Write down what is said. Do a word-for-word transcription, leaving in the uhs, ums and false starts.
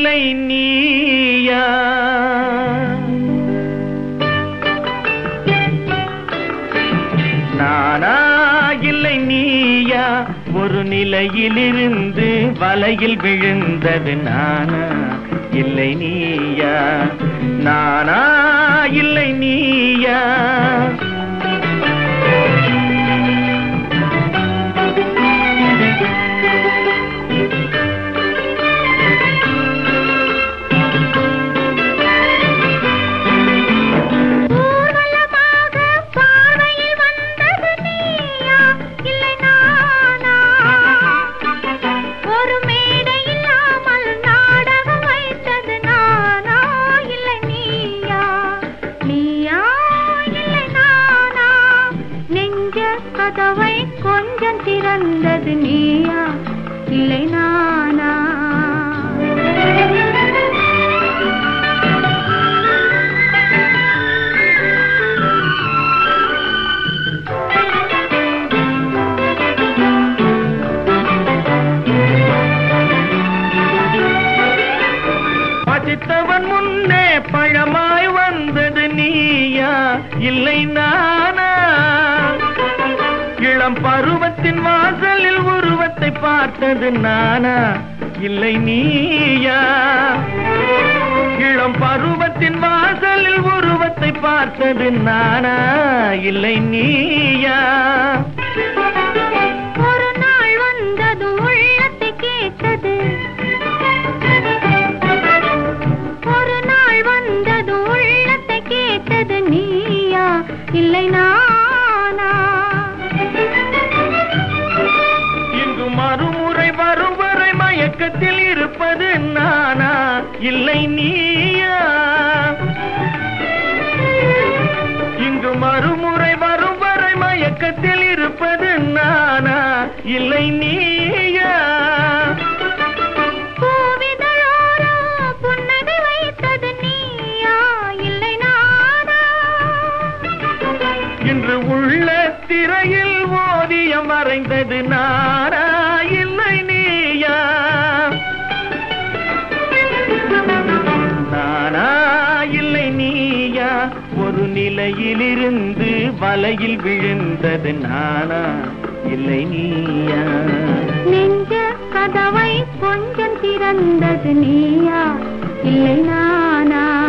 இல்லை நீயா? நானா இல்லை நீயா? ஒரு நிலையிலிருந்து வலையில் விழுந்தது நானா இல்லை நீயா? நானா இல்லை நீயா? கதவை கொஞ்சம் திறந்தது நீயா இல்லை நானா? பசித்தவன் முன்னே பழமாய் வந்தது நீயா இல்லை நானா? இளம் பருவத்தின் வாசலில் உருவத்தை பார்த்தது நானா இல்லை நீயா? இளம் பருவத்தின் வாசலில் உருவத்தை பார்த்தது நானா இல்லை நீயா? ஒரு நாள் வந்தது உள்ளத்தை கேட்டது, ஒரு நாள் வந்தது உள்ளத்தை கேட்டது நீயா இல்லை நானா? மறுமுறை வரும் வரை மயக்கத்தில் இருப்பது நானா இல்லை நீயா? இங்கு மறுமுறை வரும் வரை மயக்கத்தில் இருப்பது நானா இல்லை நீயா? பூவிதழோரோ புன்னகை வைத்தது நீயா இல்லை நானா? இன்று உள்ள திரையில் ஓவியம் வரைந்தது நானா இல்லை நீயா? நானா இல்லை நீயா? ஒரு நிலையிலிருந்து வலையில் விழுந்தது நானா இல்லை நீயா? நெஞ்ச கதவை கொஞ்சம் திறந்தது நீயா இல்லை நானா?